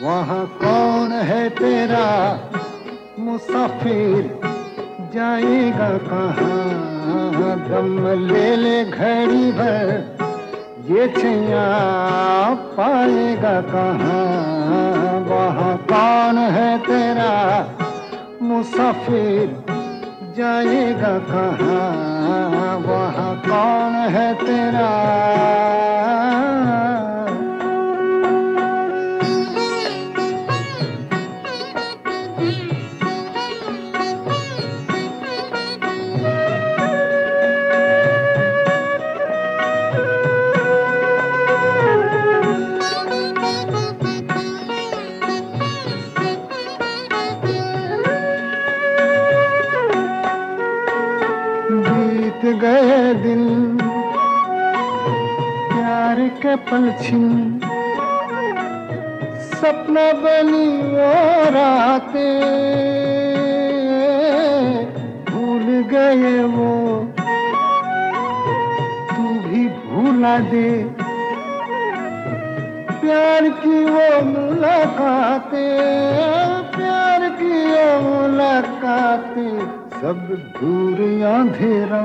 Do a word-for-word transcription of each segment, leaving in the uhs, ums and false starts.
वहाँ कौन है तेरा मुसाफिर, जाएगा कहाँ, दम ले ले घड़ी भर, ये छैया पाएगा कहाँ। वहाँ कौन है तेरा मुसाफिर, जाएगा कहाँ, वहाँ कौन है तेरा। बीत गए दिन प्यार के पल छिन, सपना बनी वो रातें, भूल गए वो तू भी भूला दे, प्यार की वो मुलाकातें, प्यार की वो मुलाकातें, सब दूर अंधेरा,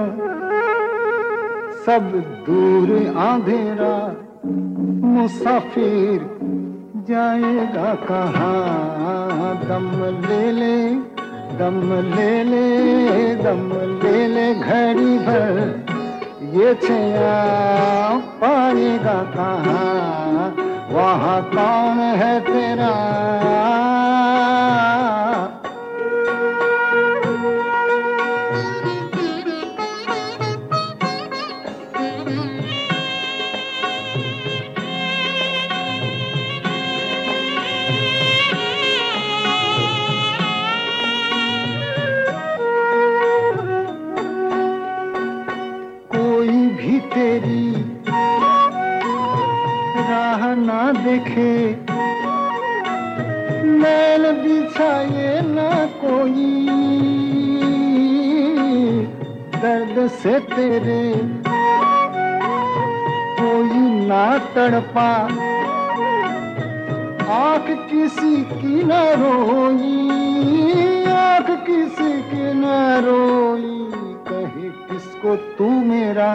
सब दूर अंधेरा, मुसाफिर जाएगा कहाँ, दम ले ले, दम ले ले, दम ले ले घड़ी भर, ये छैया पाएगा कहाँ, वहाँ कौन है तेरा। भी तेरी राह ना देखे, नैन बिछाए ना कोई, दर्द से तेरे कोई ना तड़पा, आँख किसी की ना रोई, आँख किसी की ना रोई, कहे किसको तू मेरा,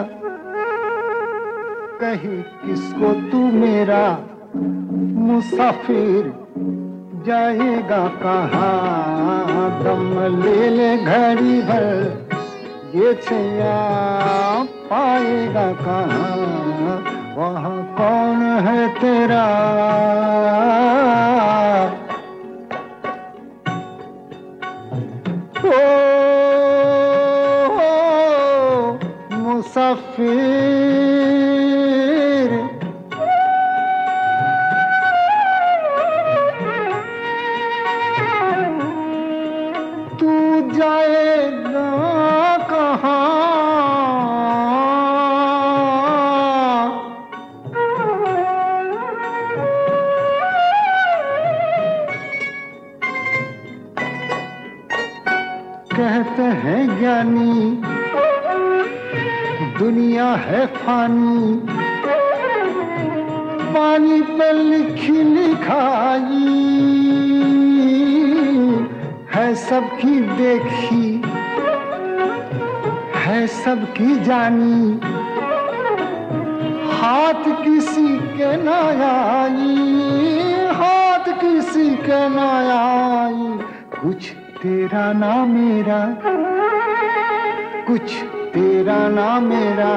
कहे किसको तू मेरा मुसाफिर, जाएगा कहाँ, दम ले ले घड़ी भर, ये छैया पाएगा कहाँ, वहाँ कौन है तेरा। ओ मुसाफिर, जाएगा कहाँ, कहते हैं ज्ञानी दुनिया है फानी, पानी पे लिखी लिखाई है, सबकी देखी है, सबकी जानी, हाथ किसी के ना आई, हाथ किसी के ना आई, कुछ तेरा ना मेरा, कुछ तेरा ना मेरा,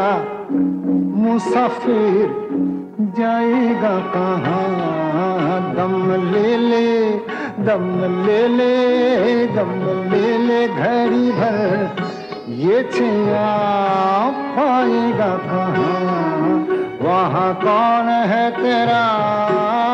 मुसाफिर जाएगा कहाँ, दम ले ले, दम ले ले, दम ले ले घड़ी भर, ये छैया पाएगा कहाँ, वहाँ कौन है तेरा।